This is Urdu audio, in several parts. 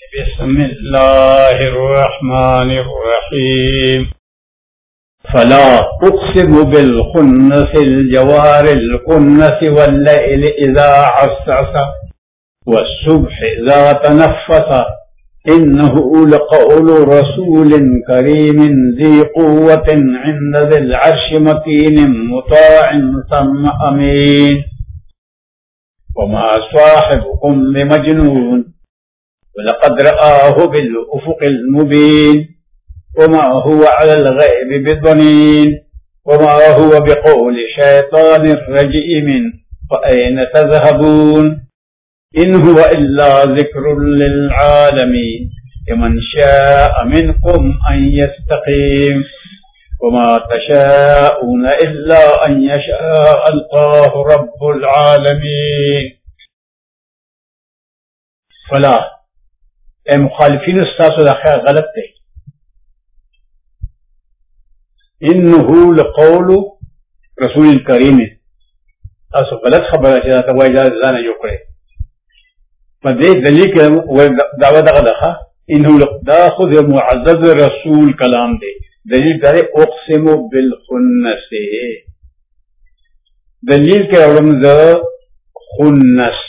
बिस्मिल्लाहिर्रहमानिर्रहीम। फला उक़्सिमु बिल-खुन्नसिल जवारिल कुन्नसि वल्लैलि इज़ा अस्अस वस्सुब्हि इज़ा तनफ़्फ़स इन्नहु लक़ौलु रसूलिन करीमिन ज़ी क़ुव्वतिन इंद ज़िल अर्शि मकीनिन मुताअन सम्मा अमीन। वमा स्वाहिबुकुम बिमजनून वलक़द रआहु बिल-उफ़ुक़िल मुबीन। वमा हुवा अलल ग़ैबि बिज़नीन वमा हुवा बिक़ौलि शैतानिर रजीमिन फ़अयन तज़हबून। इन हुवा इल्ला ज़िक्रुन लिल-आलमीन लिमन शाअ मिनकुम अन यस्तक़ीम वमा तशाऊन इल्ला अन यशाअ अल्लाहु रब्बुल आलमीन। फला ए मुखालिफीन उस्तासु दाखिल गलत है। इन्नहु लक़ौलु रसूलिन करीम असु गलत खबर है तो वह इजाज़त न जोड़े पदे दलील के दावा दगा इन्हु दा खुद मुअज़्ज़ज़ रसूल कलाम दे दलील करे उक़्सिमु बिल खुन्नस से दलील के रमज़ खुन्नस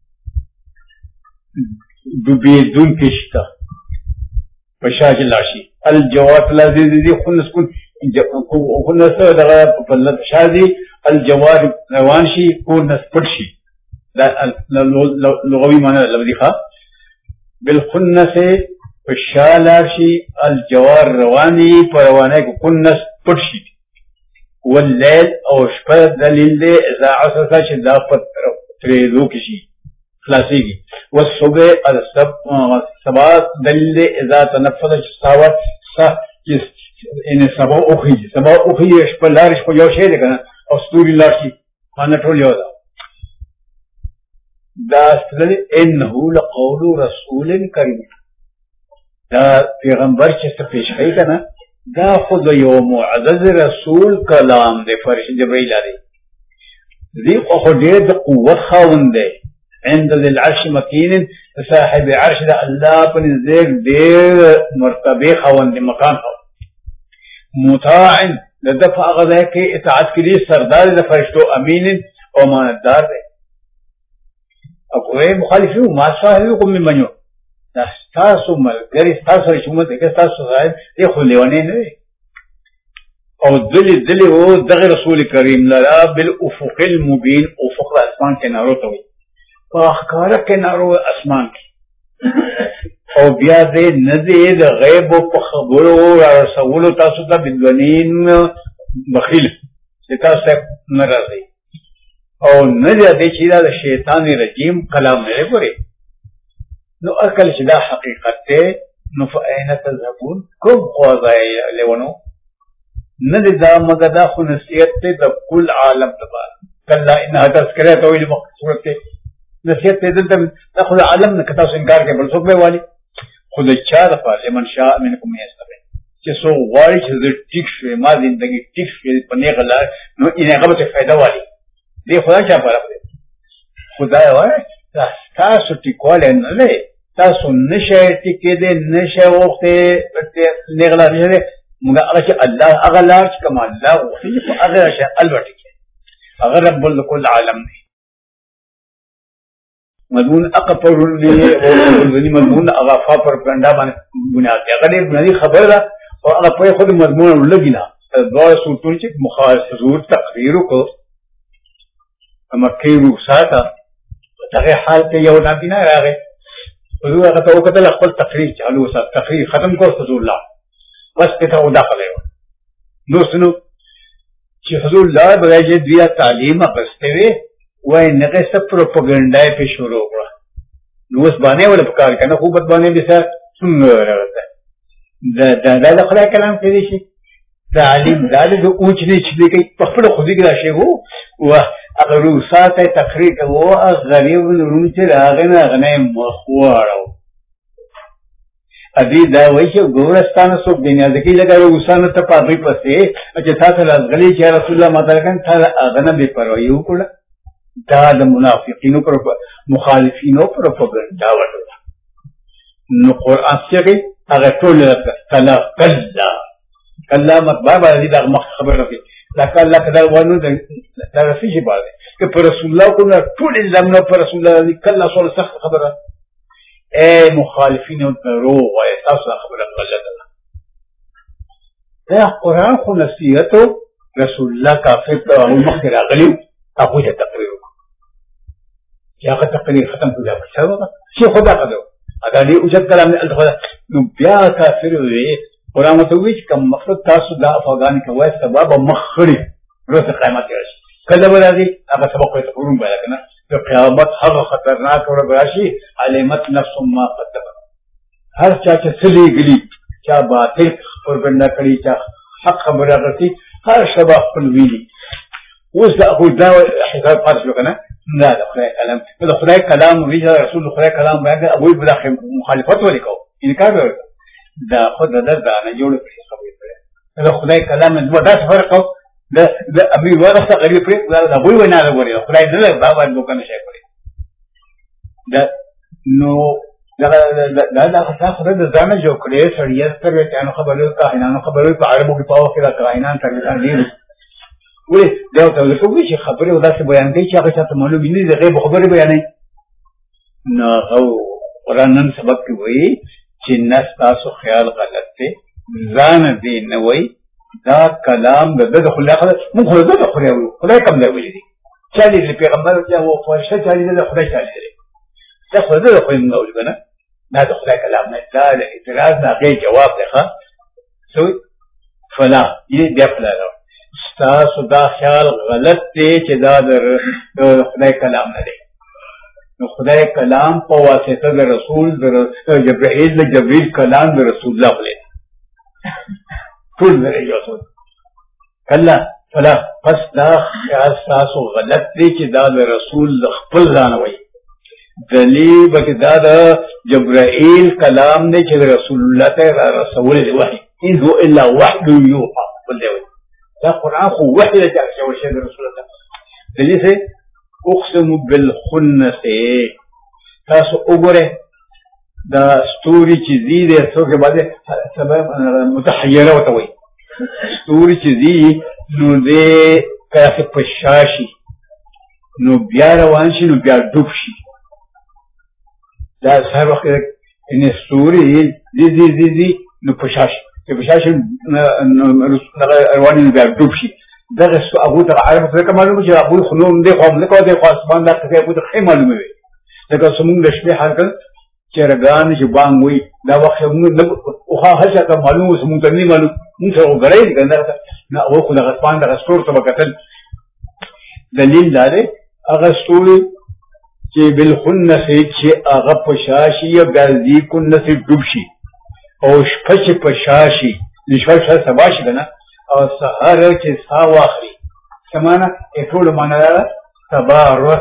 दुबेदुन किश्ता पशाज लाशी अल जवात लाज़ी खुन्नस खुन्नस दगा पल्लत शादी अल जवार रवानशी खुन्नस पड़शी लुग़वी माना लफ्ज़ी खा बिल खुन्नस पशालाशी अल जवार रवानी परवाने को खुन्नस पड़शी वल्लैल और शपर दलील दे इज़ा अससा शिद्दाफ़त त्रेज़ो किसी खलासी की वस्सुबह अल सबा दलील दे इज़ा तनफ़्फ़स सावत सा इन सबा उखी शपर लारिश को योशे देखना और स्तूरी लाशी माना ठोल योदा दास्तल इन्नहु लक़ौलु रसूलिन करीम दा पैगंबर से पेश है ना दा खुद यो मुअज़्ज़ज़ रसूल कलाम दे फरिश्ते जिब्रील अलैहि दी खुद क़ुव्वत खावंदे इंद ज़िल अर्श मकीन साहिब अर्श दा अल्लाह पर ज़ेर देर मर्तबे खावंदे मकान हो मुताअन लदफ़ा गज़ा के इताअत के लिए सरदार दा फरिश्तों अमीन और मानदार है। अब वे मुखालिफी मा साहिबुकुम बिमजनून तासु मलगरी तासु रिशुमत के तासु साहिब ये खुलेवाने नहीं और दिल वो दग रसूल करीम लला बिल उफ़ुक़िल मुबीन उफ़ुक़ आसमान के नारों तो पाख़ारा के नारों आसमान की और बिया दे नज़ीद गैब व खबरो और सवलो तासु ता बिदवनीन बखिल तासु नराज़ी और न जाते चीज़ा शैतान रजीम कलाम मेरे परे नो अकल चिदा हकीकत है नो फ़अयन तज़हबून कब ख्वाज़ाए लेवनो न दा मगदा खुनसियत ते द कुल आलम तबार कल्ला इन हदस करे तो इल मक़सूद के नसियत ते दम ता खुद आलम ने कता से इनकार के बल सुबह वाली खुद चार पास मन शाह मिनकुम यस्तबे कि सो वाली चीज़ टिक शे मा जिंदगी टिक शे पने गला नो इन्हें खबर से फायदा वाली दे खुदा क्या पर खुदा है तासु टिकवाले न ले तासु नशे टिके दे नशे वक्ते निगला नशे मुगा अल्लाह अगलार कमा अल्लाह वही अगर अशा अलबटी के अगर रब्बुल कुल आलम ने मजमून अकबर ने वो मजमून अगाफा पर कंडा बन बुनियाद अगर एक बुनियादी खबर था और अगर पे खुद मजमून लगी ना दो सूरतों से मुखालिफ तकरीर को मक्की रूसाता तगे हाल के यो नाती ना रहे हुजूर का तो कतल अक़ल तकरीर चालू सा तकरीर खत्म को हुजूरल्लाह बस किता उदा करे दोस्तों कि हुजूरल्लाह बगैर दिया तालीम बसते हुए वह नगे सब प्रोपेगेंडा पे शुरू हुआ नोस बाने वाले प्रकार का ना खूबत बाने भी सर सुन रहता है दादा खुदा कलाम के दिशे तालीम दादे जो ऊंच नीच भी कई पकड़ खुदी की राशि हो वह अगर रूसात है तकरीर वो गरीब रूम से रागना गने मखवाड़ो अदी दा वही के गोरस्तान सुख देने दकी लगा रूसान तपाबी पसे अच्छा था गली के रसूलुल्लाह माता कन था अगना बेपरवाही को दाद मुनाफिकीनों पर मुखालिफीनों पर प्रोपेगेंडा वटो نو قرآن څنګه هغه ټول کلا کلا مطبع دې دا مخ خبره کوي لکه الله کدا ونه دا رسېږي باندې که پر رسول الله کو نه ټول زمونه پر رسول الله کلا سره سخت خبره اے مخالفین او دروغ وای تاسو خبره غلطه ده دا قرآن خو نصیحت رسول الله کافر ته او مخ راغلی هغه ته تقریر یا هغه تقریر ختم کړه څه شي خدا کړو اګه دې اوجت کلام نه الخدا نو بیا کافر وي قرآن ته وی کوم مقصد تاسو دا افغان کوي سبب مخړي روز قیامت راشي کله ورځي هغه سبق ته پرون باندې کنه د قیامت هغه خطرناک ورځ راشي علامت نفس ما قدمت هر چا چې سلی غلي چا باطل پر بنده کړی چا حق خبره غلطي هر شبا خپل ویلي اوس دا خو دا حساب پاتې شو کنه نه دا خدای کلام دا خدای کلام وی رسول خدای کلام باندې ابوی بل مخالفت وکاو انکار وکړ دا خود دا نه جوړ کړی خبره دا خدای کلام نو دا فرق دا ابي ورثه غریب پرې دا ابوی ونه نه غوړي خدای نه بابا دوکان شي کوي دا نو دا خدای د ځان جوړ کړی سړی تر ته خبرو کاهنانو خبرو په عربو کې پاو کې دا کاهنان تر دې وې دا ته کوم شي خبره ودا څه بیان کوي چې هغه ته معلوم نه دي غیب خبره بیانې نو او قرآن نن سبق کې وایي چې نس تاسو خیال غلط دی ځان دې نه وایي دا کلام د خدای موږ خدای کوم دی ویلي چې دې پیغمبر چې وو فرشته چې دې خدای تعالی دی دا خدای خو نه ویل کنه دا د خدای کلام نه دا اعتراض نه غي جواب دی ښا سو فلا دې دی فلا تاسو دا خیال غلط دی چې دا د خدای کلام نه دی نو خدای کلام په واسطه د رسول د جبرئیل کلام د رسول الله ولې ټول یو څه کله فلا پس دا خیال تاسو غلط دی چې دا د رسول خپل ځان وایي دلیل به دا د جبرئیل کلام دی چې رسول الله ته رسول دی وحی ان هو الا وحی یوحى ولې دا قرآن خو وحی له جاء شو شی رسول الله دلیل سے اقسم بالخنس تاسو وګوره دا ستوري چې زی دې څوک باندې سبب متحیره وته وي ستوري چې زی نو دې کله په شاشي نو بیا روان شي نو بیا ډوب شي دا هر وخت ان ستوري دې نو په شاشي په شاشي روان نو بیا ډوب شي دغه ابو ته عارف څه معلومه چې ابو خنوم دې قوم نه کوي خو اسمان دا څه ابو ته معلومه وي دغه سمون د شپې حرکت چې رګان چې بانګ وي دا وخت موږ او هغه څه معلومه سمون ته نه معلوم موږ وګورئ کنه نه او خو دغه اسمان دغه ستور ته وکتل دلیل لاره هغه ستوري چې بالخنس چې هغه پشاشي یا ګرځي کو نس ډوب شي او شپه په شاشي نشوي سبا شي کنه او سحر چې سا واخلي سمانه ټول معنا سبا ورځ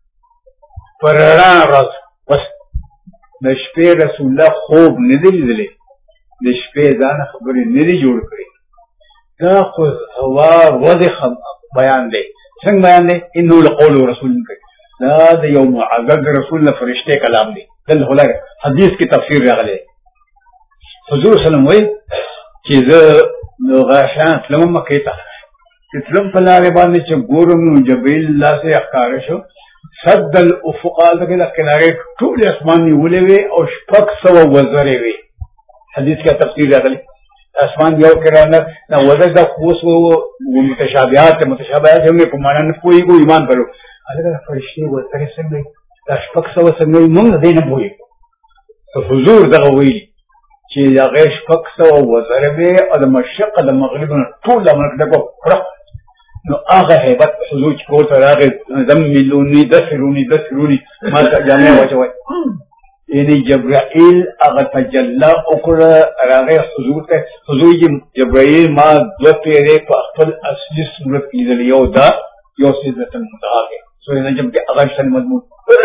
پرړا ورځ بس د شپې رسول الله خوب نه دی لیدلی د شپې ځان خبرې نه دی جوړ کړی دا خو هوا ورځ بیان دی څنګه بیان دی انه لقول رسول کریم دا د یو معزز رسول الله فرشته کلام دی دل هله حدیث کې تفسیر راغلی حضور صلی الله علیه وسلم وایي چې زه نو غاشان تلم مکې ته چې تلم په لارې باندې چې ګورم نو جبرئیل الله سره ښکار شو صد الافق دغه کنارې ټول اسمان نیولې وي او شپږ سوه وزرې وي حدیث کې تفسیر راغلی اسمان یو کرانه نو وزر د قوس او متشابهات هم په معنا نه پوهیږو ایمان پرو هغه فرشتي وزرې څنګه د شپږ سوه څنګه موږ دې نه پوهیږو حضور دغه ویلي چې هغه شپږ سوه وزرې وي او د مشرق د مغرب ټول امر دغه کړه نو هغه هیبت حضور چې کور ته راغی زملوني دسروني ما ته جامع واچوي یعنی جبرائیل هغه تجلی وکړه راغی حضور ته حضور جبرائیل ما دوه پیرې په خپل اصلي صورت لیدل یو دا یو سدرة المنتهى کې سورې نجم کې هغه شان مضمون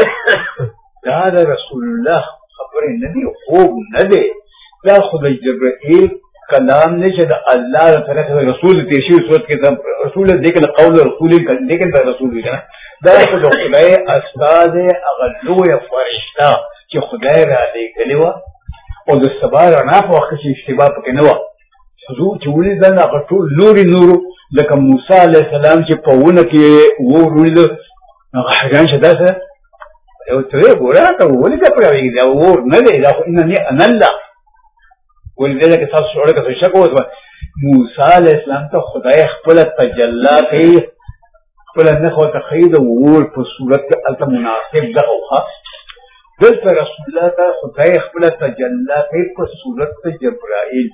دا د رسول الله خبرې نه دی خوب نه دی دا خدای جبرائیل کلام نه چې د الله تعالی رسول تیشي صورت کې رسول دې کې قول رسول دې کې رسول دی نه دا خدای استاد اغلو یا فرشتہ چې خدای را لګلی و او د سبا رڼا په وخت کې اشتباه پکې نه وه حضور چې ولیدل هغه ټول نورو لکه موسی علیه السلام چې په ونه کې اور ولیده هغه حیران شه داسې یو ته یې ګوره ته ولې دا پرېږدي دا اور نه دی دا خو انني انا الله ولې دې کې تاسو اورئ که څه شک وکړ موسی علیه السلام ته خدای خپل تجلی کوي خپل نه خو ته خې د اور په صورت کې الته مناسب ده او دلته رسول الله ته خدای خپل تجلی کوي په صورت د جبرائیل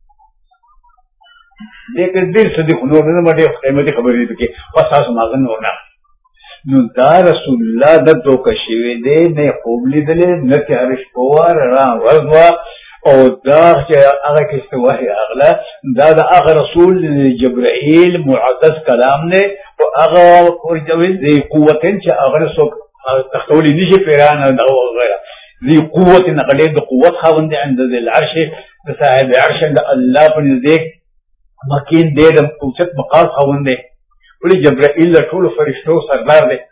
لیکن ډېر څه دي خو نور نه مټې قیمتي خبرې دي کې بس تاسو ماغه نور نه نو دا رسول الله د دوکه شوی دی نه خوب لیدلې نه تیار شپه را ورځوا او دا چې هغه کې استواه اغلا دا د هغه رسول جبرائیل معزز کلام نه او هغه ورجوي دی قوتن چې هغه سو تختولي نشي پیران او غیره ذي قوت نقلې د قوت خاوند عند العرش صاحب العرش عند الله په نزدیک مکین دې د اوچت مقام خاوند دی ولې جبرائیل له ټولو فرشتو سردار دی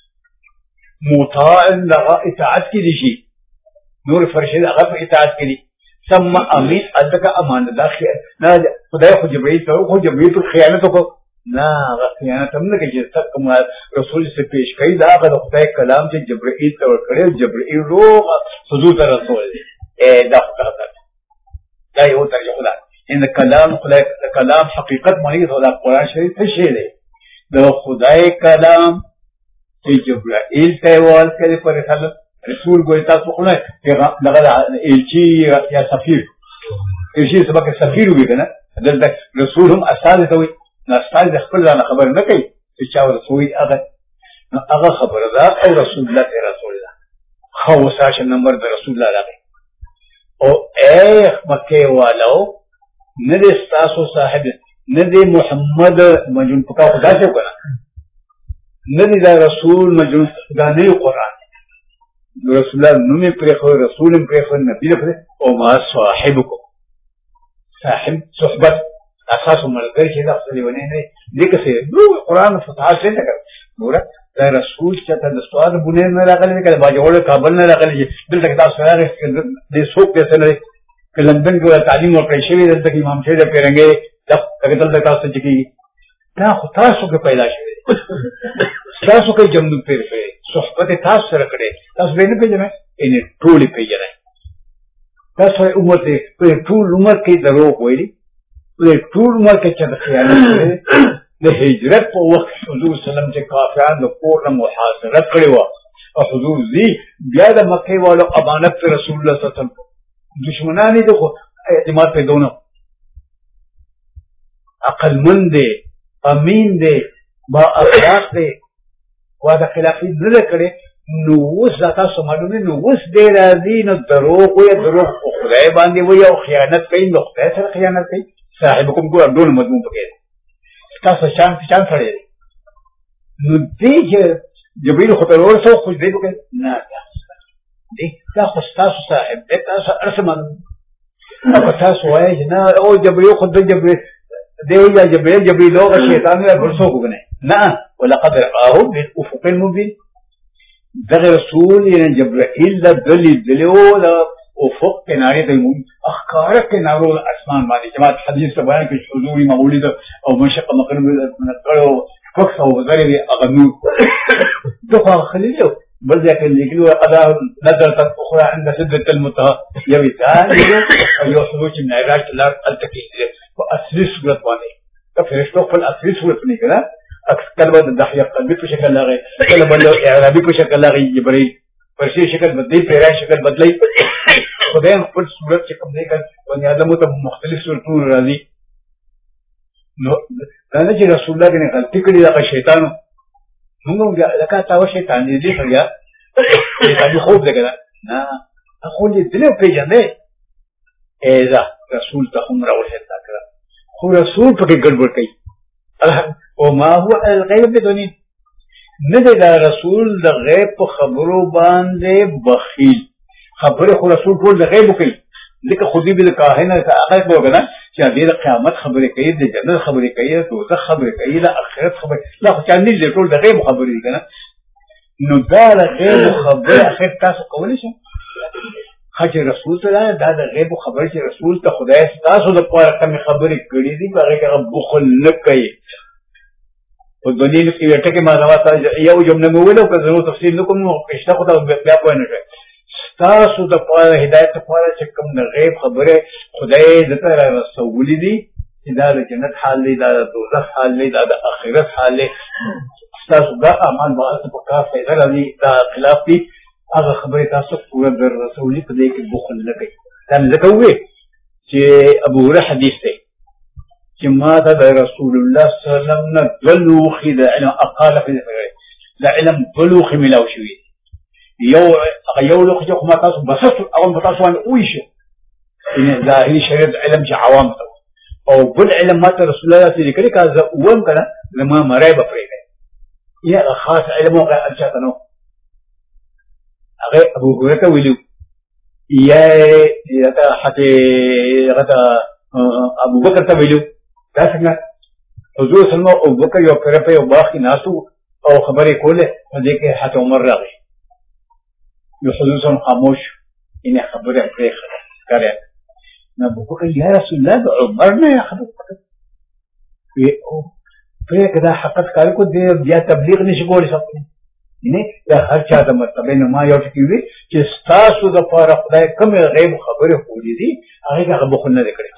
مطاع لغه اطاعت کې شي نور فرشتي هغه په اطاعت کې دي ثم امين ادک امانه داخله نه خدای خو جبرائیل ته خو جبرائیل په خیانت وکړ نه خیانت هم نه کوي چې تک رسول سے پیش کړي دا هغه خدای کلام چې جبرائیل ته ورکړي جبرائیل روغ حضور رسول دی دا خدای دا یو ترجمه ده ان کلام خدای کلام حقیقت معنی دا قرآن شریف څه شی دی د خدای کلام چې جبرائیل ته ورکړي کړي پر رسول ګوي تاسو خو نه دغه الچی یا سفیر الچی سبق سفیر وي کنه دلته رسول هم استاد ته وي نه استاد خپل نه خبر نه کوي چې چا رسول هغه خبر ده او رسول الله خو ساشه نمبر د رسول الله راغی او اے مکه والو نه دې تاسو صاحب نه دې محمد مجنون پکا خدا څه وکړه نه دې دا رسول مجنون دا نه قرآن رسول الله نومي پرېخو رسول پرېخو نبی پرې او ما صاحبكم صاحب صحبت اساس ملګری چې دا اصلي ونه نه دې کې نو قرآن فتح څه نه کوي ګوره دا رسول چې د سواد بونه نه راغلي کله باجوړ کابل نه راغلي دلته تاسو راغلي دې څوک څه نه لندن کې تعلیم ورکړی شوی دلته امام شهید پیرنګي دلته تاسو چې کی دا خو تاسو کې پیدا شوی تاسو کې جمع پیر په صحبت تاسو سره کړي تاسو به نه پیژنئ ان ټول پیژنئ تاسو عمر دې په ټول عمر کې دروغ وایي په ټول عمر کې چې د خیانت د هجرت په وخت حضور سلام چې کافران د کور نه محاصره کړی و او حضور دې بیا د مکه والو امانت رسول الله صلی الله علیه وسلم دشمنان دي خو اعتماد په دونه عقل مند دي امین دي با اخلاق دي واده خلافي نه کړي نو اوس تاسو معلومه نو اوس دې راځي نو دروغ وي دروغ خدای باندې وي او خیانت کوي نو خدای سره خیانت کوي صاحبكم ګور ډول مضمون پکې تاسو شان سره نو دې جبريل خو ته ورسو خو دې وکړه نه دې تاسو صاحب دې تاسو ارسمن او تاسو وایي نه او جبريل خو دې جبريل دیو یا جبريل لوغ شیطان نه ورسو کوګنه نه ولقد رآه بالافق المبين دغه رسول یې جبرائیل د دلیو د افق کناره ته مو اخکار کنارو اسمان باندې جماعت حدیث ته بیان کې حضوري مولد او مشق مقرب من کړو فقط او غیر اغنو دغه خلیل بل ځکه لیکلو ادا نظر اخرى عند سدة المنتهى یوي ثاني او حضور چې معراج لار التکی په اصلي صورت باندې که فرشتو خپل اصلي صورت نه کړه کله د دحیه قلبي په شکل لغی کله بل اعرابي په شکل لغی جبرائیل فرشي شکل بدلی پیرا شکل بدلی خدای خپل صورت چې کوم دی کړ باندې ادمو ته مختلف صورتونه راځي نو دا نه چې رسول الله کنه غلطي کړی دا شیطان موږ لکه تاسو شیطان دې خیا شیطان خوب دې کړه نه خو دې دې پیژنې اذا رسول ته عمره ورته کړه خو رسول په کې ګډوډ کوي وما هو الغيب بدوني ندی دا رسول د غیب په خبرو باندې بخیل خبره خو رسول ټول د غیب کوي ځکه خو دې به کاهنه هغه وګڼه چې د قیامت خبرې کوي د جنت خبرې کوي د دوزخ خبرې کوي د آخرت خبرې لا خو چاندې ټول د غیب خبرې دي کنه نو دا د غیب خبره اخر تاسو کولی شئ خچ رسول الله دا د غیب خبر چې رسول ته خدای تاسو د پاره کوم خبرې کړې دي هغه کې بخل نه کوي په دلیل کې وټه کې ما دا یو جمله مې ویلو که زه تفصیل نکوم نو پښته خو دا بیا پوه نه کوي تاسو د پاره هدایت لپاره چې کوم د غیب خبره خدای د تر رسول دي دا د جنت حال دی دا د دوزخ حال دی دا د آخرت حال دی تاسو دا اعمال باندې په کار پیدا راځي دا خلاف دي هغه خبره تاسو پوره در رسولي په دې کې بخل نه کوي دا ځکه وې چې ابو هريره حدیث دی چې ما ته د رسول الله صلی الله علیه وسلم نه بلوخي د علم اقال في د علم بلوخي ملاو شوی یو لوخ چې ما تاسو بس او تاسو باندې وښه ان ظاهري شریعت علم چې عوام ته او بل علم ما ته رسول الله صلی الله علیه وسلم کړه ووم کنه لما مرای بفریده یا خاص علم او اجازه نو هغه ابو هريره ویلو یا دا حتی غدا ابو بکر ته ویلو دا څنګه حضور صلی الله ابو بکر یو پر په یو باغ ناسو او خبرې کوله دې کې حتی عمر راغی یو حضور صلی الله خاموش ان خبره پرې کړه نو ابو بکر یا رسول الله عمر نه خبره وی او پرې کدا حقیقت کار کو دې بیا تبلیغ نشي کولای څه نه دا هر چا د مرتبه نه ما یو ټکی وی چې تاسو د پاره خدای کوم غیب خبره خولې دي هغه بخل نه کړی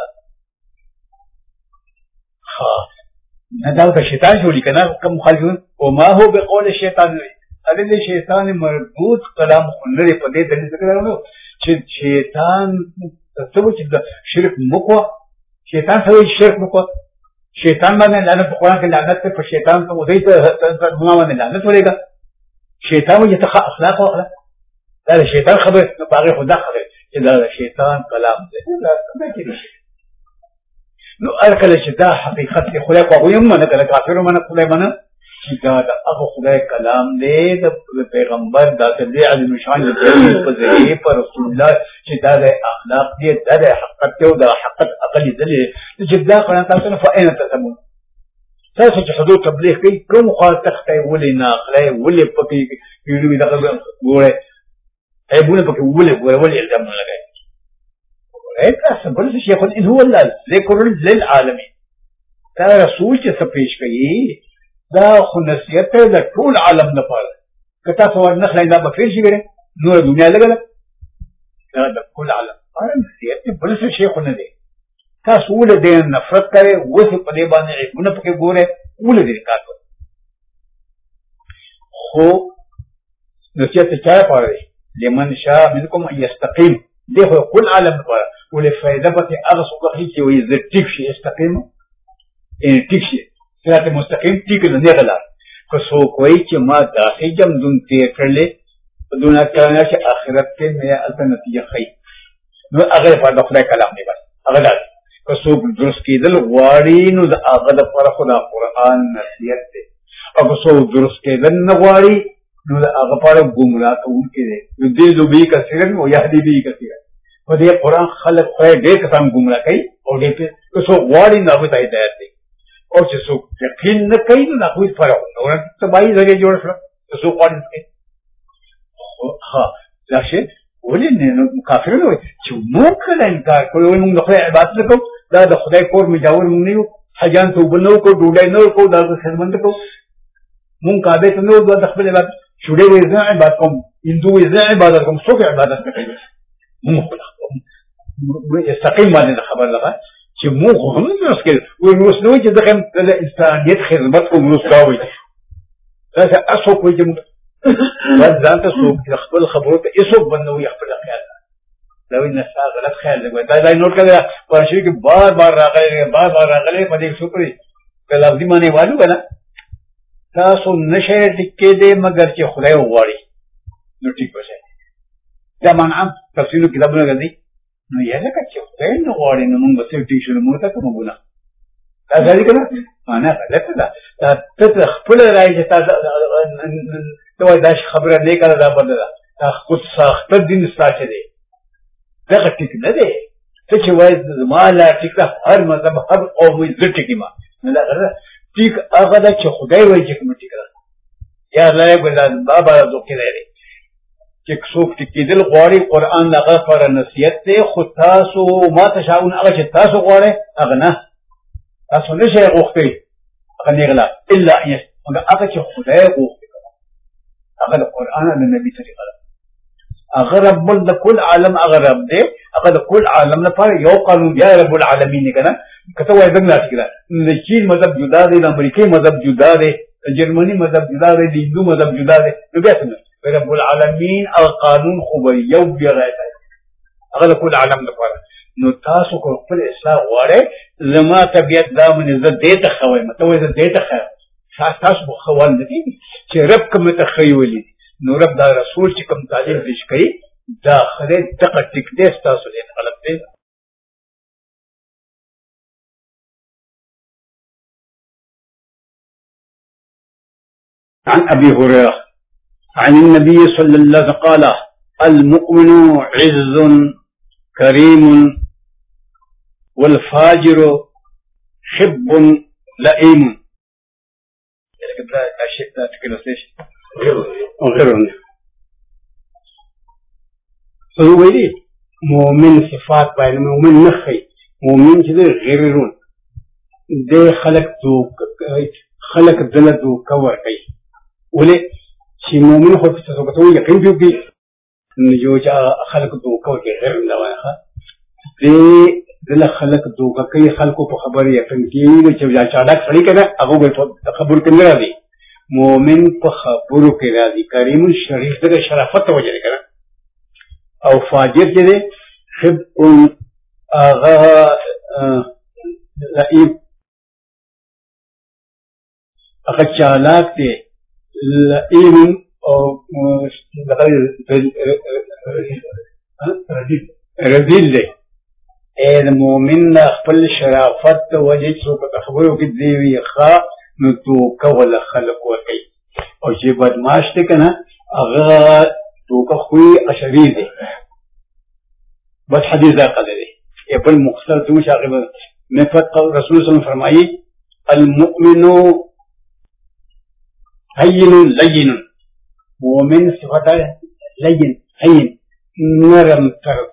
ها نه دا د شیطان جوړی کنه کوم مخالفون او ما هو بقول الشیطان هغه د شیطان مربوط کلام خلل په دې دلیل ذکر راغلو چې شیطان څه چې شرک مکو شیطان سره شرک مکو شیطان باندې لعنت په قرآن کې لعنت په شیطان ته ودی ته ما باندې لعنت ولېګا شیطان یې ته اخلاق او اخلاق دا شیطان خبر نه باغې خدا خبر چې دا شیطان کلام دی دا څه کوي نو ارکل چې دا حقیقت کې خدای کو یم نه کله کافرو منه خدای منه چې دا هغه خدای کلام دی د پیغمبر د دې عظیم شان د ذریعہ پر رسول الله چې دا د اخلاق دی دا د حقیقت او د حقیقت عقلی دلیل چې دا قرآن تاسو نه فائن تسمون تاسو چې حضور تبلیغ کوي کوم خاص تخته ولې ناقله ولې پکې ویلو دا ګوره ایبونه پکې ولې الزام نه لګای تاسو بل شي خو ان هو الله ذکر للعالمین دا رسول چې څه پیش کوي دا خو نصیحت د ټول عالم لپاره که تاسو ورنخلای دا به فیر شي ګره نور دنیا لګل دا د ټول عالم لپاره نصیحت بل څه شي خو نه دی تاسو ول دې نفرت کوي وڅ په دې باندې ایبونه پکې ګوره ول دې کار کوي خو نصیحت چا پاره لمن شاء منکم یستقیم دغه کل عالم لپاره ولې فائدہ پته هغه څه کوي چې وي زه ټیک شي استقیم ان ټیک شي صراط مستقیم ټیک نه غلا که څو کوئی چې ما داسې جم دون تیر کړلې دونه کړنه چې آخرت کې مې الټرنیټیو خي نو هغه په خدای کلام دی بس هغه دا که څو درست کېدل غواړي نو هغه د پر خدا قرآن نصیحت دی او که څو درست کېدل نه غواړي نو هغه پر ګمراه کوونکی دی دې دوی کثیرن او یهدی به کثیرن په دې قرآن خلق خو ډېر کسان ګمراه کوي او دې په څو غواړي نه وي هدایت دی او چې څوک یقین نه کوي نو هغه فرق نو ورته بای ځای جوړ شو څو غواړي ها لاشه ولې نه کافر نه وي چې موږ کله انکار کوو موږ د خدای عبادت وکړو دا د خدای کور مجاور موږ نه یو حجان ته وبنو کو ډوډۍ نه کو دا خدمت کو موږ کعبه ته نو د خپل عبادت شوډې وې ځای عبادت کوم هندو وې ځای عبادت کوم څوک عبادت کوي موږ استقیم باندې خبر لغه چې موږ هم نس کې وې نو نو چې د انسانیت خدمت کوم نو کاوي دا اسو کوی چې ځان ته څوک خپل خبرو ته ایسو بنوي خپل خیال دا ویني څنګه غلط خیال لګوي دا نوٹ کړه پرشي کې بار بار راغلي په دې سوپري کله لفظي معنی والو کنه تاسو نشه ټکې دې مگر چې خدای وغواړي نو ټیک وشه دا معنی تفصیل کتابونه غدي نو یې لکه چې خدای نه غواړي نو موږ به ټیک شو موږ ته کوم ګناه دا ځای کنه معنا غلطه ده ته خپل راځي تاسو دا خبره نه کړه دا بدله دا خود ساخته دین ستاسو دی دا ټیک نه دی ته چې وایي ما لا ټیک هر مذهب هر قوم یې ټیک ما نه دا ټیک هغه دا چې خدای وایي چې کوم ټیک ده یا الله ګلان بابا دوکې لري چې څوک ټکېدل غواړي قرآن هغه پر نصیحت دی خو تاسو ما تشاؤون هغه چې تاسو غواړئ هغه نه تاسو نشئ غوښتئ هغه نیغله الا مګر هغه چې خدای غوښتي هغه د قرآن د نبي طریقه ده هغه رب د کل عالم هغه رب دی هغه د کل عالم لپاره یو قانون بیا رب العالمین دی کنه کته وایي دغه ناشې کړه د چین مذهب جدا دی د امریکای مذهب جدا دی د جرمني مذهب جدا دی د هندو مذهب جدا دی نو بیا څنګه رب العالمین او قانون خو به یو بیا راځي هغه د کل عالم لپاره نو تاسو کو خپل اصلاح غواړئ زما طبیعت دا منې زه دې ته خوي مته وایي زه دې ته خو تاسو خو خوان دي چې رب کوم ته خوي ولې نو رب دا رسول چې کوم تعلیم پیش کوي دا خره دغه ټیک دې تاسو دې غلط دی عن ابي هريره عن النبي صلى الله عليه وسلم قال المؤمن عز كريم والفاجر خب لئيم وغيره مؤمن صفات بين مؤمن نخي مؤمن كده غيرون ده خلق دلد وكور كي ولي شي مؤمن خو تسوقتو يقين بيوكي نجو جاء خلق دو كور كي غير لواخا ده دل خلق دو كي خلقو په خبر يقين كي چې بیا چاډک سړی کنه هغه به خبر کنه راځي مؤمن په خبرو کې راځي کریم شریف دغه شرافت وجه کنه او فاجر چې دی خب اغا لئیم اغا چالاک دی لئیم او رذیل دی اے مومن خپل شرافت وجه څوک په خبرو کې دی وی ښا نو تو کول خلق ورکي او چې بدمعاش دی کنه هغه تو که خوی اشری دی بس حدیث دا قدر دی بل مختصر تو شاغب نفت رسول صلی اللہ علیہ وسلم فرمائی المؤمن هین لین مومن صفت لین هین نرم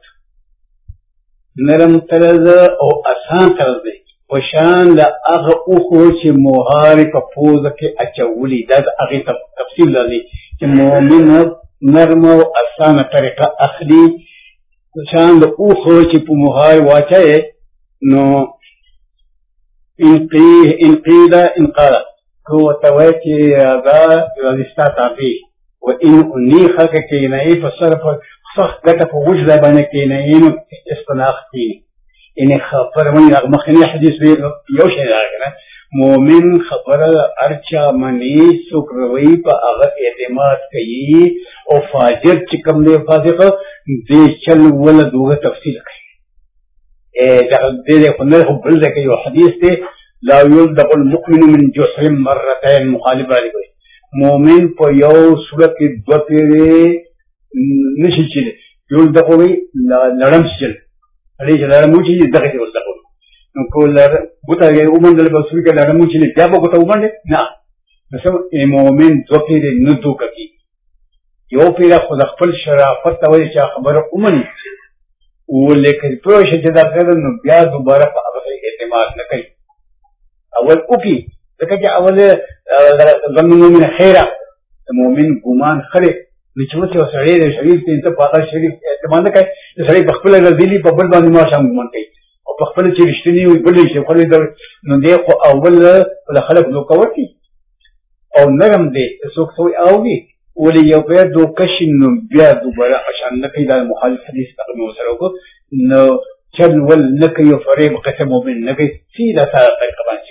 طرز او آسان طرز دی وشان لأغا اوخو چه موهاری پا پوزا که اچولی دا اغی تفصیل لازی چه مومن نرم و آسان طریقه اخلی شان لأوخو چه پا موهاری واچه نو انقالا کو توای چه دا رازستا تابی و ان انیخا که کینائی فصرف سخت گتا پا وجده بانه کینائی نو استناخ کینی ان خبر من مخنی حدیث به یو شی راغله مؤمن خبر ارچا منی سوکروي په هغه اعتماد کوي او فاجر چې کوم دی فاسق دې چل ول دوه تفصیل کوي دا دې په نه بل ځکه یو حدیث دی لا يلدغ المؤمن من جسر مرتين مخالف علی کوي مؤمن په یو صورت کې دوه پیری نشي چې يلدغ وي لړم شل اړې چې لړمو چې دغه څه ولته نو کول بوته یې ومنډل په سوي کې لړمو چې بیا به کوته ومنډه نه نو مؤمن دوکې نه دوکې یو پیرا خود خپل شرافت ته وایي چې خبره ومني ولیکن پروژه چې دا کړل نو بیا دوباره په هغه اعتماد نه کوي اول اوکی ځکه چې اول ظن مومن خیره مؤمن ګمان خره نچوت یو سړی دی شریف ته ته پاکه شریف اعتماد نه کوي سړی په خپل رضیلی په بل باندې ما شام ګمان کوي او په خپل چې رښتینی وي بل شي خپل نو دی خو اول له خلق نو کوي او نرم دی څوک څوی اوږي ولې یو په دوکشن نو بیا دوباره عشان نه کوي دا مخالف حدیث تقدیم وسره کو نو چل ول نه کوي فریب قسم مؤمن نه کوي سیده طریقه باندې